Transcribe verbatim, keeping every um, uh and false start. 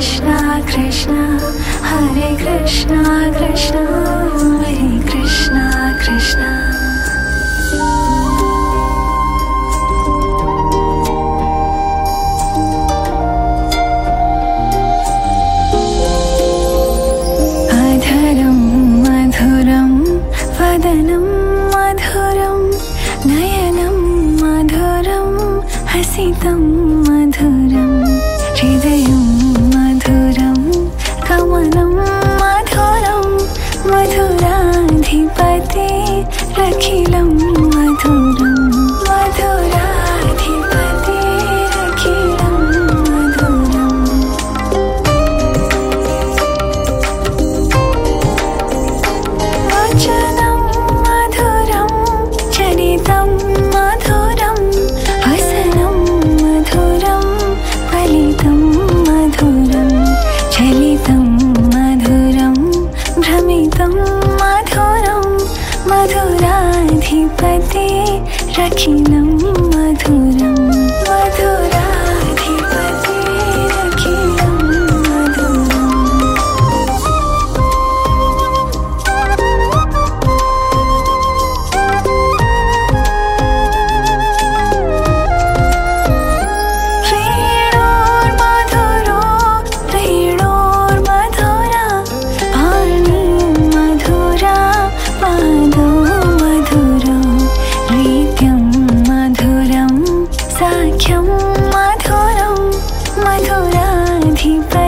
Krishna Krishna Hare Krishna Krishna Hare Krishna Krishna Adharam madhuram vadanam madhuram nayanam madhuram hasitam madhuram hridayam madhuram kamanam madhuram madhuradhipate rakhilam madhuram madhuradhipate rakhilam madhuram vachanam madhuram charitam madhuram hasanam madhuram palitam madhuram chalitam madhuram भ्रमितं मधुरं मधुराधिपते रखिलं मधुरं मधुराधिपते रखिलं मधुरम् रेणोर्मधुरो रेणोर्मधुरा पाणि मधुरा पादो मधुरो रीत्यं मधुरं साख्यं मधुरं मधुराधिपते